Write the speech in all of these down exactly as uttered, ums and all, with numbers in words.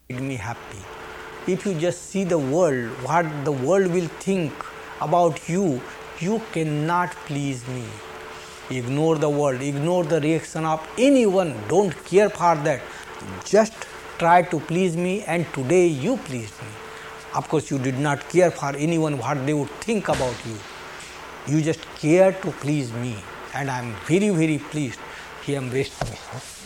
made me happy. If you just see the world, what the world will think about you, you cannot please me. Ignore the world, ignore the reaction of anyone, don't care for that. Just try to please me, and today you pleased me. Of course, you did not care for anyone what they would think about you. You just care to please me, and I am very, very pleased. He embraced me.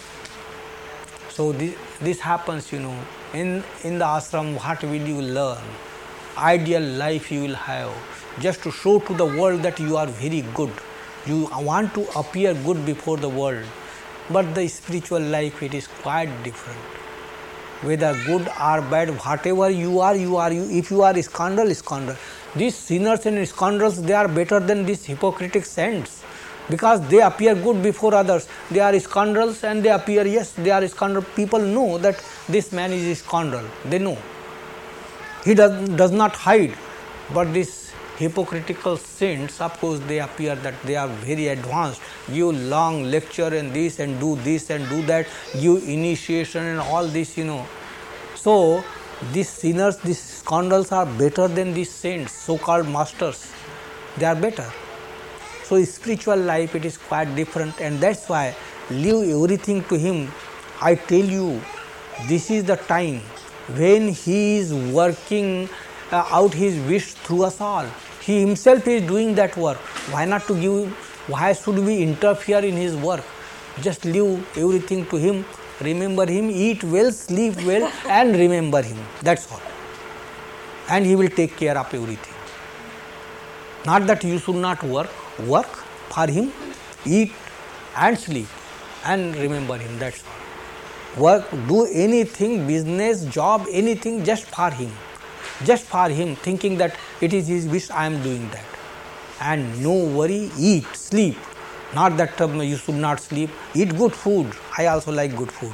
So this, this happens, you know, in, in the ashram, what will you learn? Ideal life you will have, just to show to the world that you are very good. You want to appear good before the world. But the spiritual life, it is quite different. Whether good or bad, whatever you are, you are you. If you are a scoundrel, scoundrel. These sinners and scoundrels, they are better than these hypocritic saints, because they appear good before others. They are scoundrels and they appear, yes, they are scoundrels. People know that this man is a scoundrel. They know. He does, does not hide. But these hypocritical saints, of course, they appear that they are very advanced, give long lecture and this and do this and do that, give initiation and all this, you know. So, these sinners, these scoundrels are better than these saints, so-called masters. They are better. So, spiritual life, it is quite different, and that's why leave everything to him. I tell you, this is the time when he is working uh, out his wish through us all. He himself is doing that work. Why not to give, why should we interfere in his work? Just leave everything to him, remember him, eat well, sleep well, and remember him. That's all. And he will take care of everything. Not that you should not work, work for him, eat and sleep, and remember him. That's all. Work, do anything, business, job, anything, just for him. Just for him, thinking that it is his wish, I am doing that. And no worry, eat, sleep. Not that um, you should not sleep. Eat good food. I also like good food.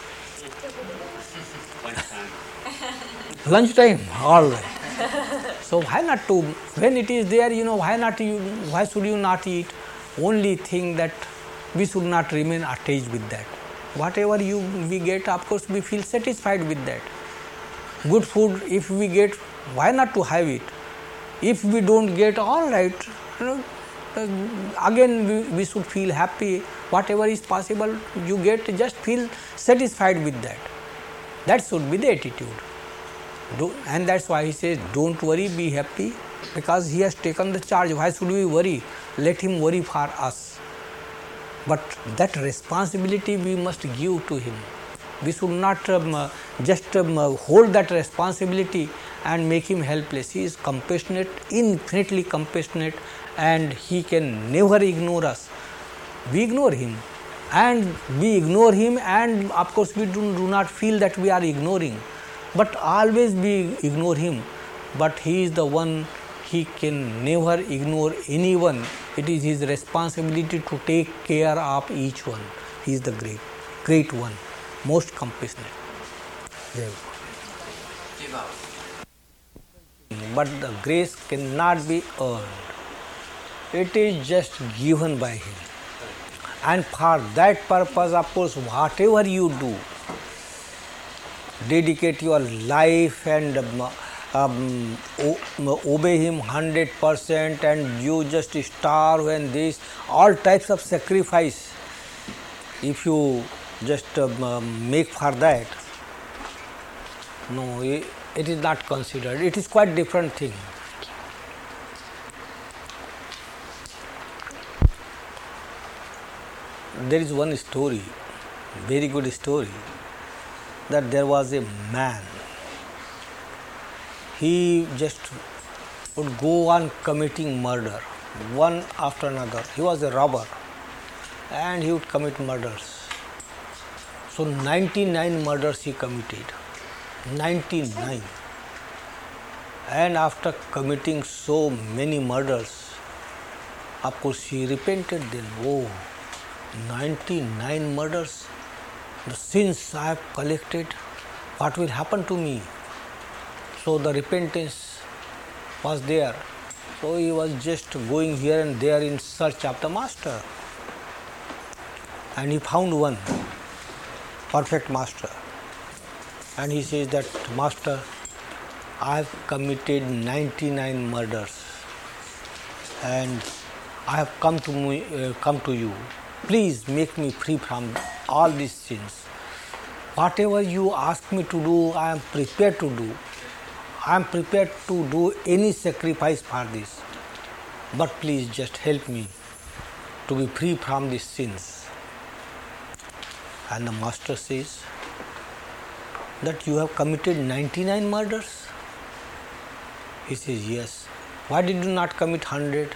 Lunchtime, all right. So why not to, when it is there, you know, why not you, why should you not eat? Only thing that we should not remain attached with that. Whatever you we get, of course, we feel satisfied with that. Good food, if we get, why not to have it? If we don't get, all right, you know, again we, we should feel happy. Whatever is possible, you get, just feel satisfied with that. That should be the attitude. Do, and that's why he says, don't worry, be happy, because he has taken the charge. Why should we worry? Let him worry for us. But that responsibility we must give to him. We should not um, uh, just um, uh, hold that responsibility and make him helpless. He is compassionate, infinitely compassionate, and he can never ignore us. We ignore him, and we ignore him, and of course we do, do not feel that we are ignoring. But always we ignore him. But he is the one, he can never ignore anyone. It is his responsibility to take care of each one. He is the great, great one. Most compassionate. But the grace cannot be earned. It is just given by him. And for that purpose, of course, whatever you do, dedicate your life and um, um, obey him one hundred percent, and you just starve and this, all types of sacrifice. If you just um, make for that, no, it, it is not considered. It is quite different thing. There is one story, very good story, that there was a man. He just would go on committing murder, one after another. He was a robber, and he would commit murders. So ninety-nine murders he committed, ninety-nine. And after committing so many murders, of course he repented then. Oh, ninety-nine murders, the sins I have collected, what will happen to me? So the repentance was there. So he was just going here and there in search of the master. And he found one perfect master. and he says that, Master, I have committed ninety-nine murders and I have come to me, uh, come to you. Please make me free from all these sins. Whatever you ask me to do, I am prepared to do. I am prepared to do any sacrifice for this. But please just help me to be free from these sins. And the Master says that you have committed ninety-nine murders? He says, yes. Why did you not commit one hundred?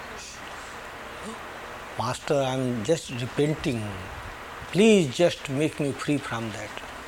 Master, I am just repenting. Please just make me free from that.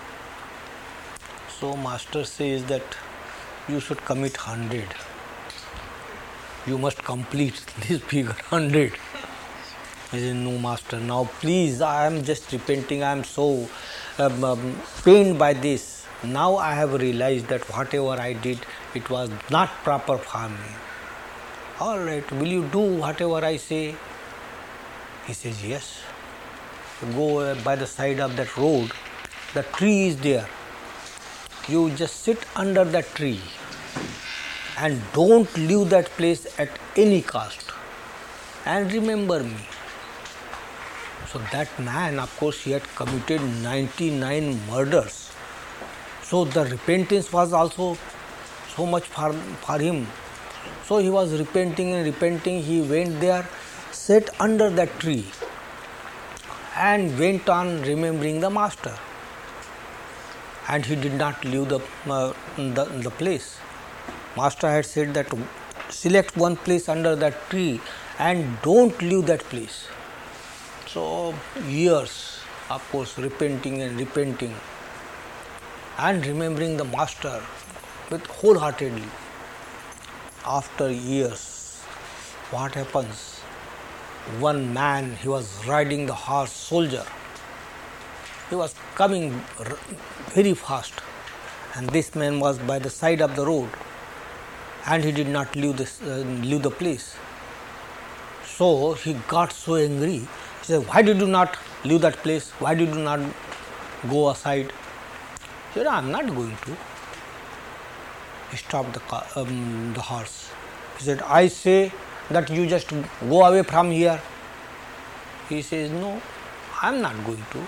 So Master says that you should commit one hundred. You must complete this figure one hundred. I said, no, Master, now please, I am just repenting. I am so um, um, pained by this. Now I have realized that whatever I did, it was not proper for me. All right, will you do whatever I say? He says, yes. Go uh, by the side of that road. The tree is there. You just sit under that tree and don't leave that place at any cost. And remember me. So that man, of course, he had committed ninety-nine murders. So the repentance was also so much for, for him. So he was repenting and repenting. He went there, sat under that tree and went on remembering the Master. And he did not leave the, uh, the, the place. Master had said that select one place under that tree and don't leave that place. So years, of course, repenting and repenting and remembering the Master with wholeheartedly. After years, what happens? One man, he was riding the horse, soldier. He was coming very fast, and this man was by the side of the road, and he did not leave, this, uh, leave the place. So he got so angry. He said, why did you not leave that place? Why did you not go aside? He said, I am not going to. He stopped the, car, um, the horse. He said, I say that you just go away from here. He says, no, I am not going to.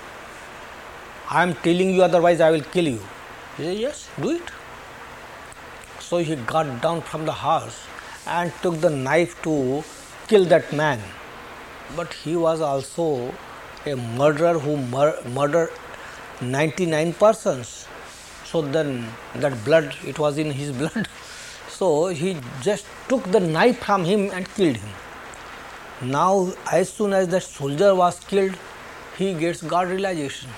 I am telling you, otherwise I will kill you. He said, yes, do it. So he got down from the horse and took the knife to kill that man. But he was also a murderer who mur- murdered ninety-nine persons. So then that blood, it was in his blood. So he just took the knife from him and killed him. Now, as soon as that soldier was killed, he gets God realization.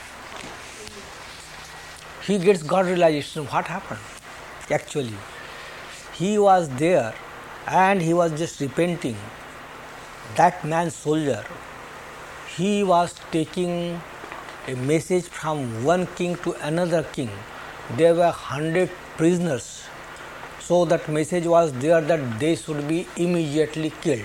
He gets God realization. What happened? Actually, he was there and he was just repenting. That man, soldier, he was taking a message from one king to another king. There were hundred prisoners. So that message was there that they should be immediately killed.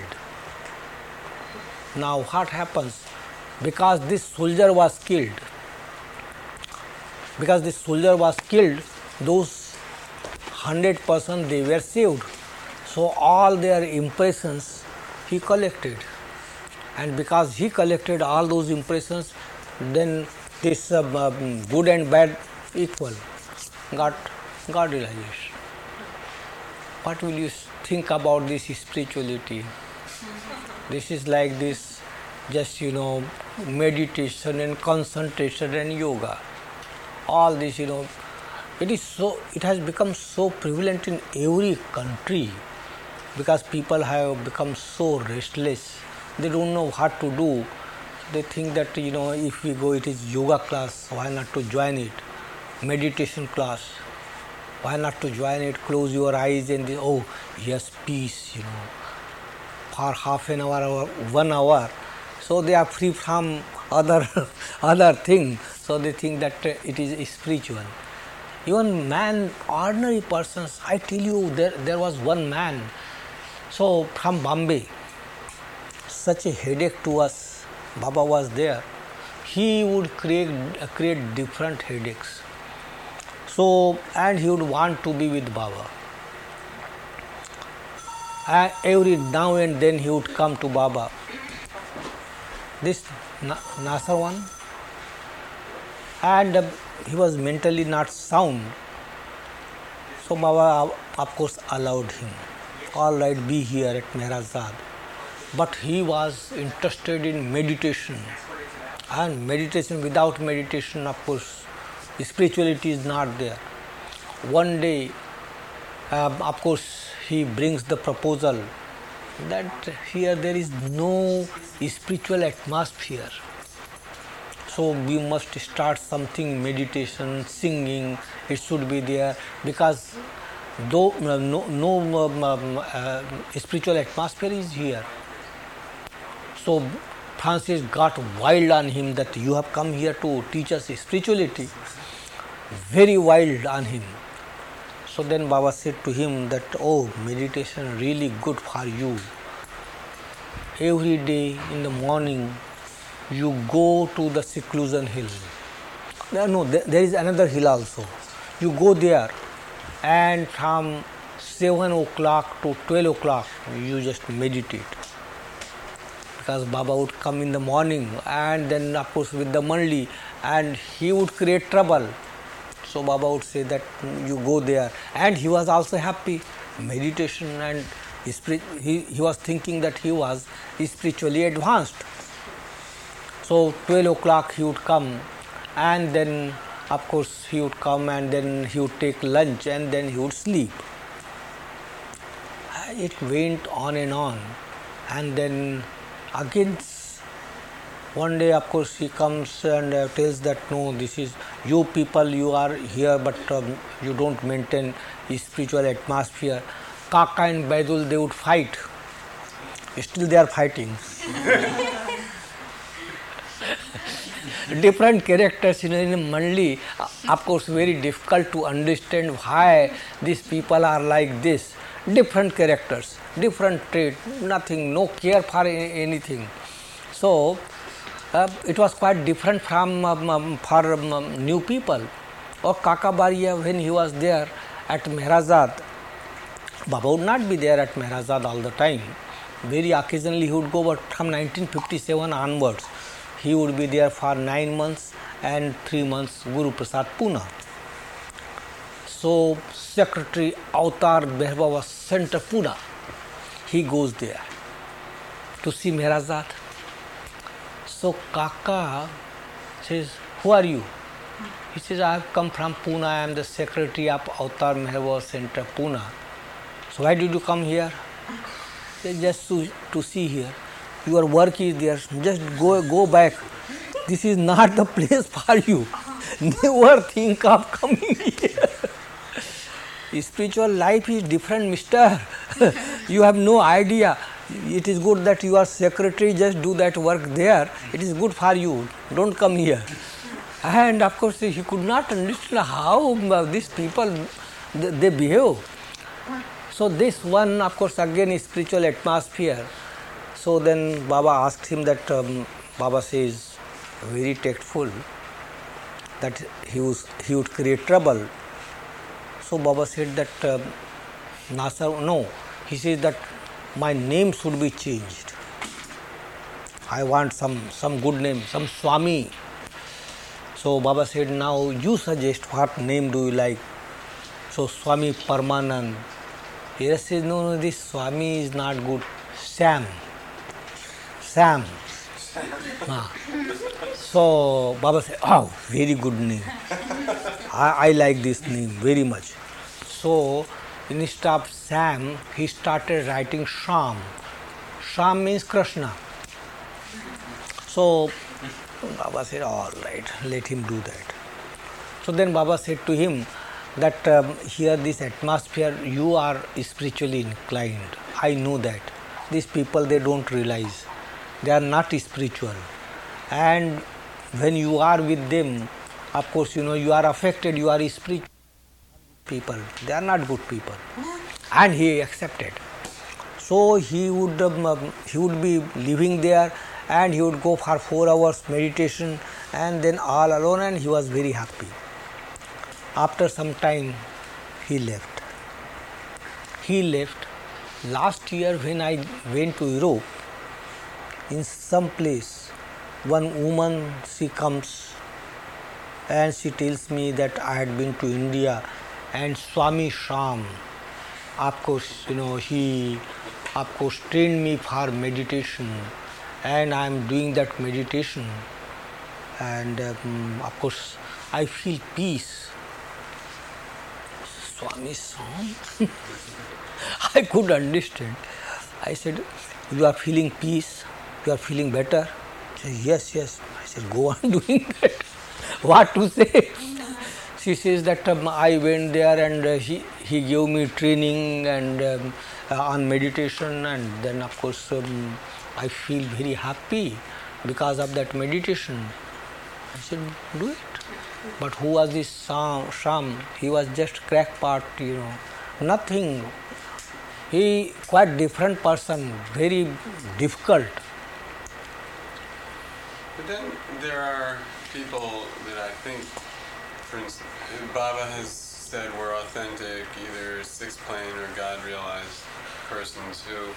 Now what happens? Because this soldier was killed, because this soldier was killed, those hundred persons, they were saved. So all their impressions he collected. And because he collected all those impressions, then this uh, um, good and bad equal got God realization. What will you think about this spirituality? This is like this, just you know, meditation and concentration and yoga. All this, you know, it is so. It has become so prevalent in every country because people have become so restless. They don't know what to do. They think that you know, if we go, it is yoga class. Why not to join it? Meditation class. Why not to join it? Close your eyes and they, oh yes, peace. You know, for half an hour or one hour. So they are free from other other things. So they think that it is spiritual. Even man, ordinary persons, I tell you, there, there was one man, so from Bombay, such a headache to us, Baba was there. He would create, create different headaches. So, and he would want to be with Baba. And every now and then he would come to Baba. This Nasser one, and uh, he was mentally not sound. So Baba, of course, allowed him. All right, be here at Mehrazad. But he was interested in meditation. And meditation, without meditation, of course, spirituality is not there. One day, uh, of course, he brings the proposal that here there is no spiritual atmosphere. So we must start something, meditation, singing, it should be there, because though uh, no, no um, um, uh, spiritual atmosphere is here. So Francis got wild on him that you have come here to teach us spirituality. Very wild on him. So then Baba said to him that, oh, meditation really good for you. Every day in the morning you go to the seclusion hill. No, there is another hill also. You go there and from seven o'clock to twelve o'clock you just meditate. Because Baba would come in the morning and then of course with the Mandli, and he would create trouble. So Baba would say that you go there, and he was also happy. Meditation, and he, he was thinking that he was spiritually advanced. So twelve o'clock he would come, and then of course he would come and then he would take lunch and then he would sleep. It went on and on, and then again one day of course he comes and uh, tells that no, this is you people, you are here but um, you don't maintain spiritual atmosphere. Kaka and Baidul, they would fight. Still they are fighting. Different characters in, in Mandli, of course very difficult to understand why these people are like this. Different characters, different trait, nothing, no care for anything. So uh, it was quite different from um, um, for um, new people. Or Kaka Baria, when he was there at Mehrazad, Baba would not be there at Mehrazad all the time. Very occasionally he would go, but from nineteen fifty-seven onwards, he would be there for nine months and three months, Guru Prasad Pune. So Secretary Avatar Behba was sent to Pune. He goes there to see Mehrazad. So Kaka says, who are you? He says, I have come from Pune, I am the secretary of Avatar Behba Center, Pune. So why did you come here? He says, just to, to see here. Your work is there, just go go back. This is not the place for you. Never think of coming here. Spiritual life is different, mister. You have no idea. It is good that you are secretary, just do that work there. It is good for you. Don't come here. And of course, he could not understand how these people, they behave. So this one, of course, again is spiritual atmosphere. So then Baba asked him that, um, Baba says, very tactful, that he, was, he would create trouble. So Baba said that, uh, Nasser, no, he says that my name should be changed. I want some, some good name, some Swami. So Baba said, now you suggest what name do you like? So Swami Paramanand. He says, no, no, this Swami is not good. Sam. Sam. Ah. So Baba said, oh, very good name. I, I like this name very much. So instead of Sam, he started writing Sham. Sham means Krishna. So Baba said, all right, let him do that. So then Baba said to him that um, here this atmosphere, you are spiritually inclined. I know that. These people, they don't realize. They are not spiritual. And when you are with them, of course, you know, you are affected, you are spiritual people. They are not good people. And he accepted. So he would, um, he would be living there, and he would go for four hours meditation and then all alone, and he was very happy. After some time, he left. He left. Last year when I went to Europe, in some place, one woman, she comes and she tells me that I had been to India and Swami Sham, of course, you know, he of course trained me for meditation and I am doing that meditation and um, of course I feel peace. Swami Sham? I could understand. I said, you are feeling peace? You are feeling better? She said, yes, yes. I said, go on doing that. What to say? She says that um, I went there and uh, he, he gave me training and um, uh, on meditation and then of course um, I feel very happy because of that meditation. I said, do it. But who was this Sham? Sham? He was just crackpot, you know, nothing. He quite different person, very difficult. But then there are people that I think, for instance, Baba has said were authentic, either six-plane or God-realized persons who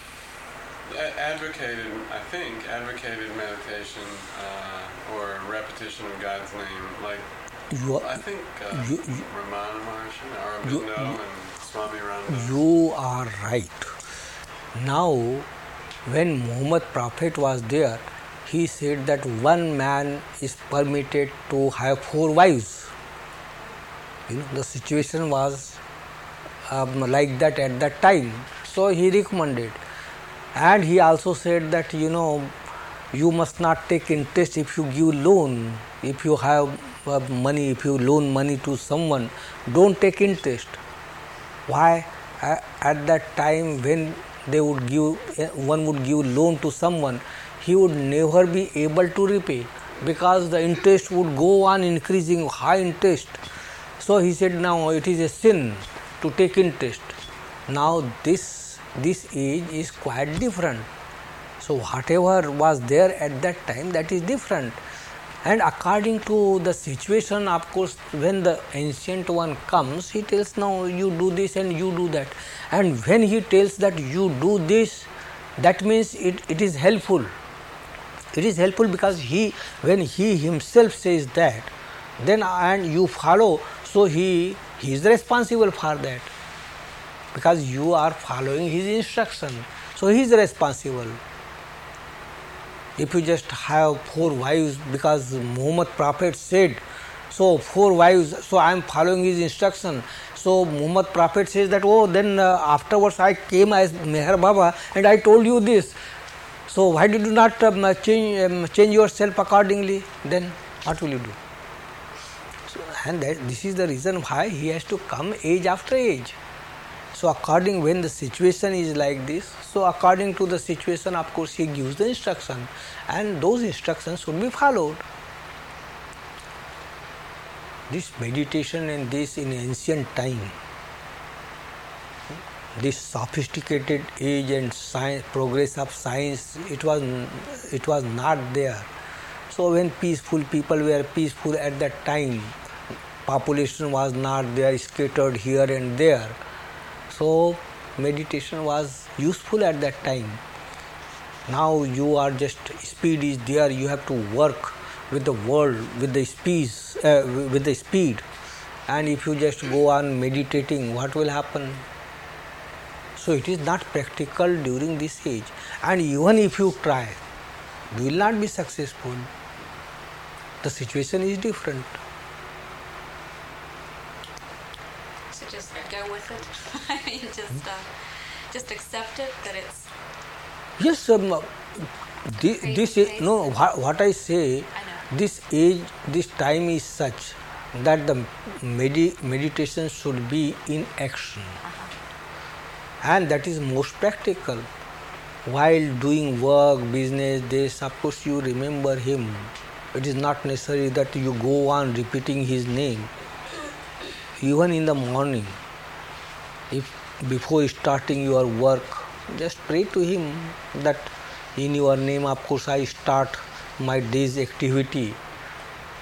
advocated, I think, advocated meditation uh, or repetition of God's name, like You are, I think uh, you, you, Ramana Maharshi, Aurobindo, and Swami Ramdas. You are right. Now, when Muhammad Prophet was there, he said that one man is permitted to have four wives. You know, the situation was um, like that at that time. So he recommended. And he also said that, you know, you must not take interest if you give loan. If you have uh, money, if you loan money to someone, don't take interest. Why? At that time when they would give, one would give loan to someone, he would never be able to repay because the interest would go on increasing, high interest. So he said, now it is a sin to take interest. Now this this age is quite different. So whatever was there at that time, that is different. And according to the situation, of course, when the ancient one comes, he tells, now you do this and you do that. And when he tells that you do this, that means it, it is helpful. It is helpful because he, when he himself says that, then and you follow, so he, he is responsible for that. Because you are following his instruction. So he is responsible. If you just have four wives because Muhammad Prophet said, so four wives, so I am following his instruction. So Muhammad Prophet says that, oh, then uh, afterwards I came as Meher Baba and I told you this. So why did you not um, change, um, change yourself accordingly? Then what will you do? So, and that, this is the reason why he has to come age after age. So according when the situation is like this, so according to the situation, of course, he gives the instruction and those instructions should be followed. This meditation and this in ancient time, this sophisticated age and science, progress of science, it was, it was not there. So when peaceful people were peaceful at that time, population was not there, scattered here and there. So meditation was useful at that time. Now you are just, speed is there, you have to work with the world, with the speed, uh, with the speed. And if you just go on meditating, what will happen? So it is not practical during this age. And even if you try, you will not be successful. The situation is different. Just go with it. I mean, just uh, just accept it that it's. Yes, um, this, this is, no. What, what I say, I this age, this time is such that the medi- meditation should be in action, uh-huh. And that is most practical. While doing work, business, this, of course, you remember him. It is not necessary that you go on repeating his name. Even in the morning, if before starting your work, just pray to him that in your name, of course, I start my day's activity.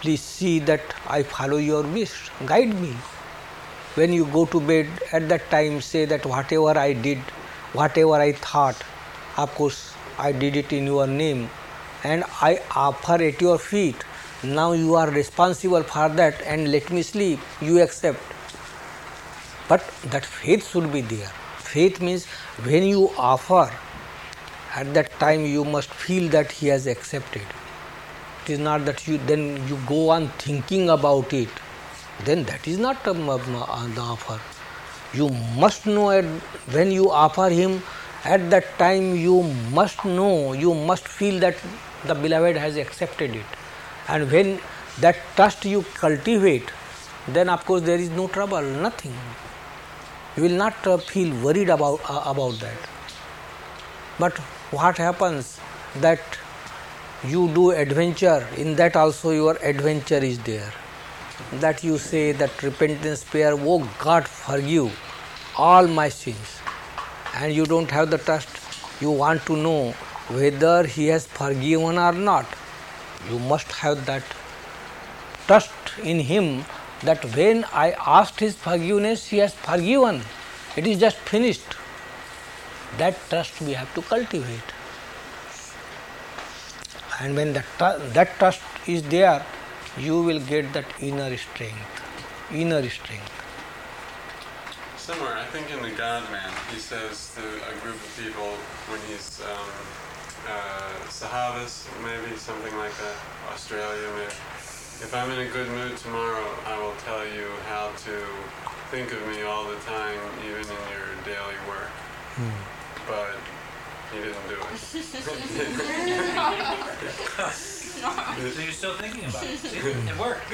please see that I follow your wish, guide me. When you go to bed, at that time say that whatever I did, whatever I thought, of course I did it in your name and I offer at your feet. Now you are responsible for that and let me sleep, you accept. But that faith should be there. Faith means when you offer, at that time you must feel that he has accepted. It is not that you then you go on thinking about it. Then that is not um, um, the offer. You must know at, when you offer him, at that time you must know, you must feel that the beloved has accepted it. And when that trust you cultivate, then of course there is no trouble, nothing. You will not uh, feel worried about uh, about that. But what happens that you do adventure, in that also your adventure is there. That you say that repentance prayer, oh God forgive all my sins. And you don't have the trust, you want to know whether he has forgiven or not. You must have that trust in him that when I asked his forgiveness, he has forgiven. It is just finished. That trust we have to cultivate. And when that, that trust is there, you will get that inner strength. Inner strength. Somewhere, I think in the God Man, he says to a group of people when he's um, uh, Sahabas, maybe something like that, Australia maybe. If I'm in a good mood tomorrow, I will tell you how to think of me all the time, even in your daily work. Hmm. But he didn't do it. So you're still thinking about it. See, it worked.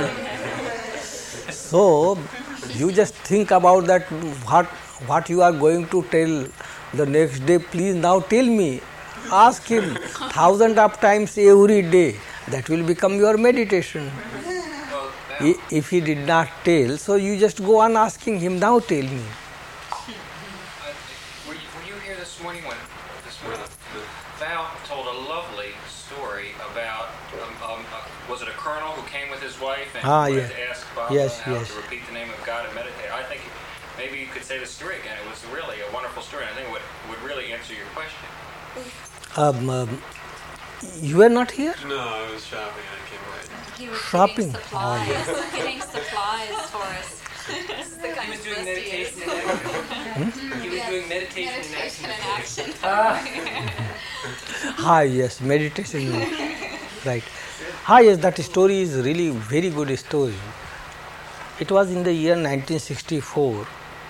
So you just think about that, what what you are going to tell the next day, please now tell me. Ask him thousand of times every day. That will become your meditation. Well, I- If he did not tell, so you just go on asking him, now tell me. Uh, were, you, were you here this morning when this morning Val told a lovely story about um, um, uh, was it a colonel who came with his wife and Ah, wanted yeah. to ask Baba Yes, how yes. to repeat the name of God and meditate? I think maybe you could say the story again. It was really a wonderful story. I think it would, would really answer your question. Um, um, you were not here? No, I was shopping. I came late. He was Shopping. getting supplies, getting supplies for us. This is the kind He was of doing best he is. meditation and action. He was Yes, doing meditation and meditation action. and action. Ah, yes, meditation. Right. Ah, yes, that story is really very good story. It was in the year nineteen sixty-four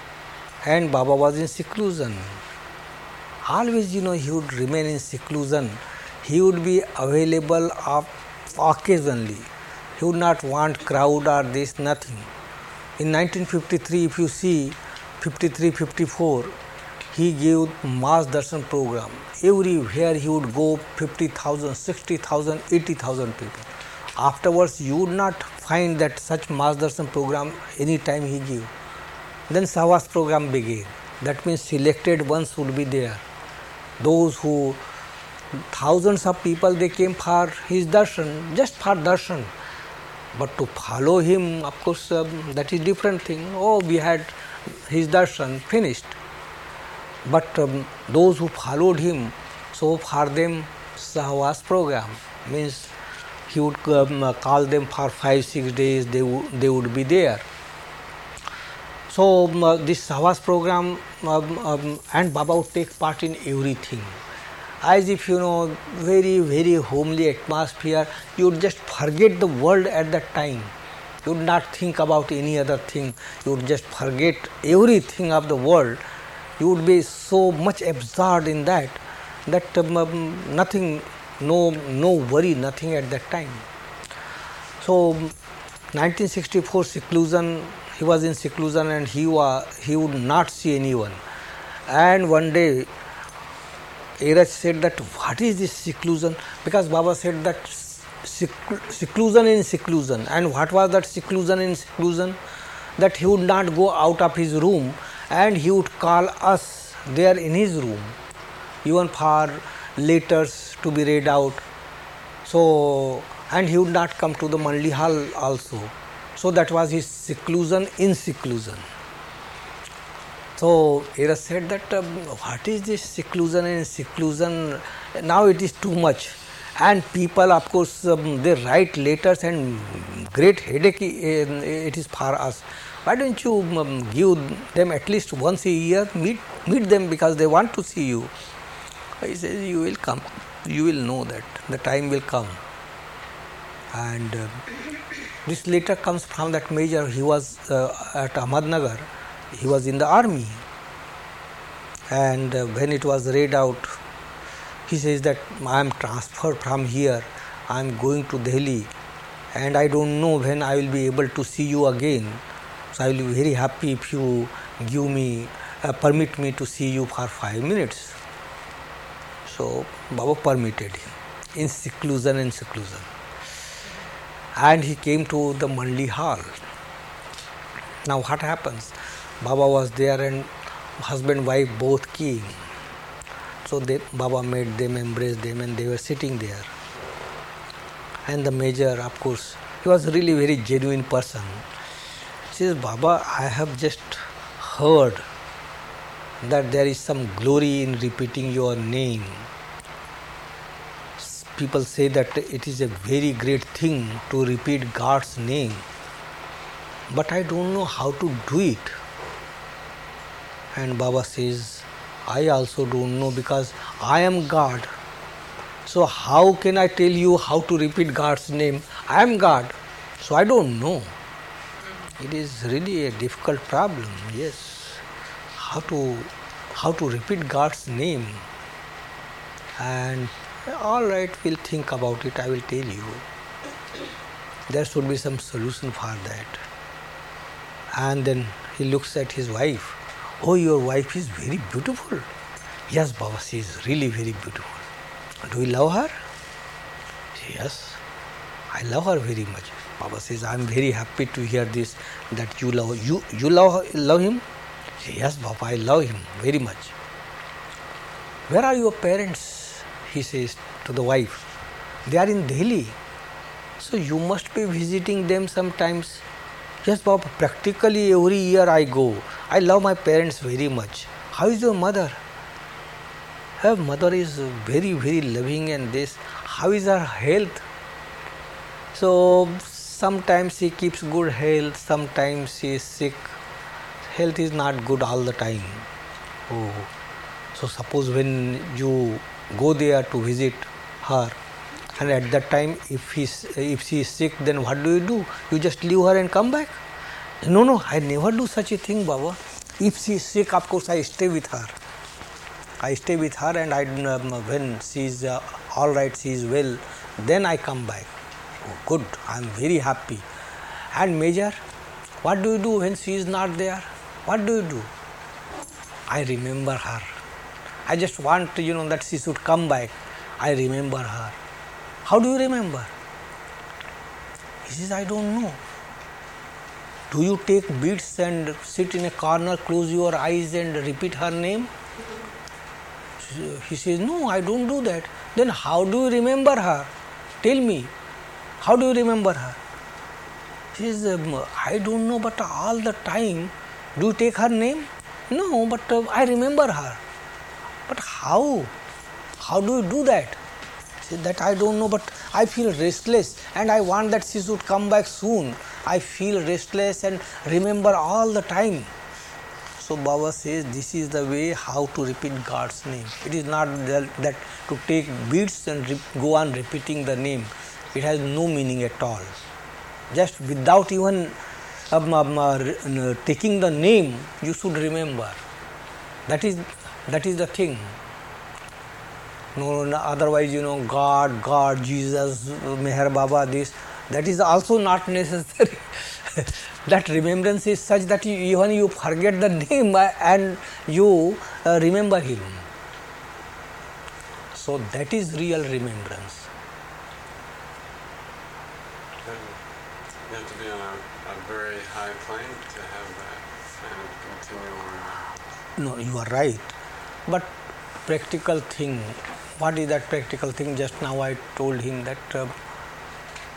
and Baba was in seclusion. Always, you know, he would remain in seclusion. He would be available of occasionally. He would not want crowd or this, nothing. In nineteen fifty-three, if you see, fifty-three fifty-four, he gave mass darshan program. Everywhere he would go, fifty thousand, sixty thousand, eighty thousand people. Afterwards, you would not find that such mass darshan program any time he gave. Then Savas program began. That means selected ones would be there. Those who, thousands of people, they came for his darshan, just for darshan. But to follow him, of course, um, that is different thing. Oh, we had his darshan finished. But um, those who followed him, so for them, Sahwas program means he would um, call them for five, six days, they, w- they would be there. So um, uh, this Sahwas program um, um, and Baba would take part in everything. As if, you know, very, very homely atmosphere, you would just forget the world at that time. You would not think about any other thing. You would just forget everything of the world. You would be so much absorbed in that, that um, um, nothing, no, no worry, nothing at that time. So, nineteen sixty-four seclusion, he was in seclusion and he was, he would not see anyone. And one day, Eraj said that, what is this seclusion? Because Baba said that seclu- seclusion in seclusion. And what was that seclusion in seclusion? That he would not go out of his room and he would call us there in his room, even for letters to be read out. So, and he would not come to the Manli Hall also. So that was his seclusion in seclusion. So Era said that um, what is this seclusion in seclusion? Now it is too much. And people, of course, um, they write letters and great headache it is for us. Why don't you um, give them at least once a year, meet, meet them because they want to see you. He says, you will come, you will know that, the time will come. And uh, this letter comes from that major, he was uh, at Ahmednagar, he was in the army. And uh, when it was read out, he says that I am transferred from here, I am going to Delhi and I don't know when I will be able to see you again. So I will be very happy if you give me, uh, permit me to see you for five minutes. So Baba permitted him in seclusion and seclusion. And he came to the Manli Hall. Now what happens? Baba was there and husband and wife both came. So they, Baba made them, embrace them, and they were sitting there. And the major, of course, he was really very genuine person. He says, Baba, I have just heard that there is some glory in repeating your name. People say that it is a very great thing to repeat God's name. But I don't know how to do it. And Baba says, I also don't know because I am God. So how can I tell you how to repeat God's name? I am God. So I don't know. It is really a difficult problem, yes. How to how to repeat God's name. And all right, we'll think about it, I will tell you. There should be some solution for that. And then he looks at his wife. Oh, your wife is very beautiful. Yes, Baba, she is really very beautiful. Do you love her? Yes, I love her very much. Baba says, I am very happy to hear this, that you love you you love love him? Yes, Baba, I love him very much. Where are your parents? He says to the wife. They are in Delhi. So you must be visiting them sometimes. Yes, Baba, practically every year I go. I love my parents very much. How is your mother? Her mother is very, very loving and this. How is her health? So sometimes she keeps good health, sometimes she is sick. Health is not good all the time. Oh. So suppose when you go there to visit her, and at that time if he's, if she is sick, then what do you do? You just leave her and come back? No, no, I never do such a thing, Baba. If she is sick, of course I stay with her. I stay with her and I, um, when she is uh, all right, she is well, then I come back. Oh, good, I am very happy. And Major, what do you do when she is not there? What do you do? I remember her. I just want, you know, that she should come back. I remember her. How do you remember? He says, I don't know. Do you take beads and sit in a corner, close your eyes and repeat her name? He says, no, I don't do that. Then how do you remember her? Tell me, how do you remember her? He says, um, I don't know, but all the time, do you take her name? No, but uh, I remember her. But how? How do you do that? He said, that I don't know, but I feel restless and I want that she should come back soon. I feel restless and remember all the time. So Baba says, this is the way how to repeat God's name. It is not that, that to take beads and re- go on repeating the name. It has no meaning at all. Just without even um, um, uh, taking the name, you should remember. That is that is the thing. No, no, otherwise, you know, God, God, Jesus, Meher Baba, this, that is also not necessary. That remembrance is such that you, even you forget the name and you uh, remember him. So that is real remembrance. You have to be on a, a very high plane to have that kind of continual. No, you are right. But practical thing, what is that practical thing? Just now I told him that uh,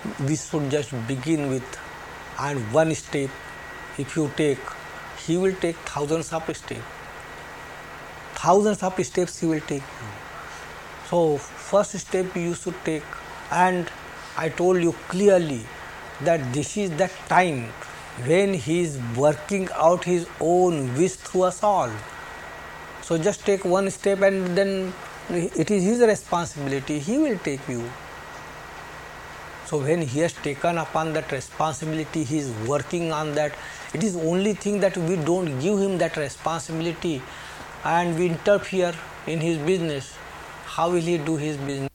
we should just begin with, and one step if you take, he will take thousands of steps. Thousands of steps he will take. So first step you should take, and I told you clearly that this is the time when he is working out his own wish through us all. So just take one step and then it is his responsibility, he will take you. So when he has taken upon that responsibility, he is working on that. It is only thing that we don't give him that responsibility and we interfere in his business. How will he do his business?